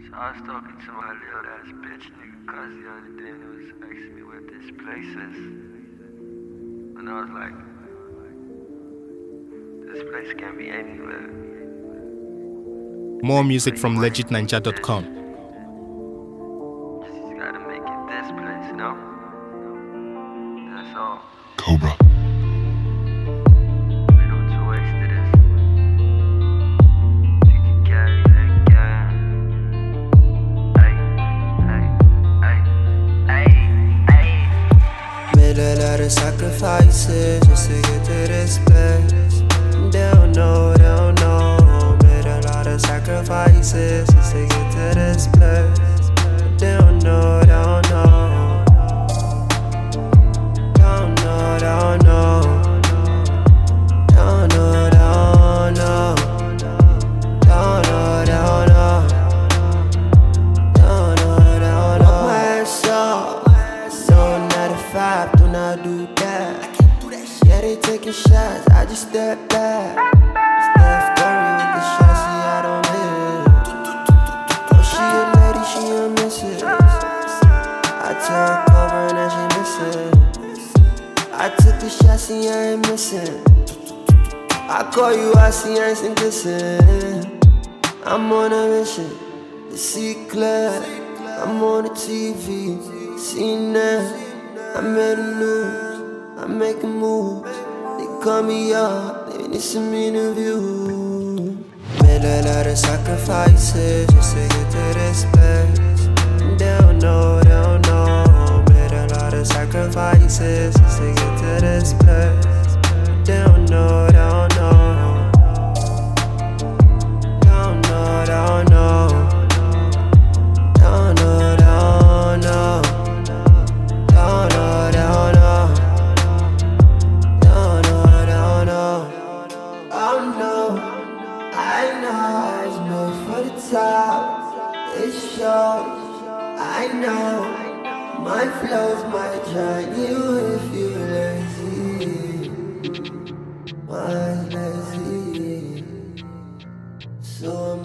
So I was talking to my little ass bitch nigga cuz the other day and it was asking me where this place is. And I was like, this place can be anywhere. More music from legitninja.com. Just gotta make it this place, you know? That's all. Cobra. Ain't no two ways to this. She can carry that gun. Ay, ay, ay, ay, ay. Made a lot of sacrifices just to get to this place. They don't know, they don't know. Made a lot of sacrifices just to get to this place. They don't know, they don't know. Don't know, don't know. Don't know, don't know. Don't know, don't know. Don't know, don't know. My ass up. No 95, do not do that. Yeah, they taking shots, I just step back. Steph Curry with the shots, see I don't miss. Oh, she a lady, she a missus. I took over and now she missing. I took the shot, see I ain't missing. I call you, I see I ain't dissing. I'm on a mission, to see clear. I'm on the TV, seen that. I made the news, I'm making moves. They call me up, they need some interviews. Made a lot of sacrifices just to get to this place. They don't know, they don't know. Made a lot of sacrifices just to get to this place. They don't know, they don't know. Don't know, don't know. Don't know, don't know. Don't know, don't know. Don't know, don't know. Oh no, I know it's made for the top. It shows. I know my flows might drown you if you lazy. Mine's lazy. So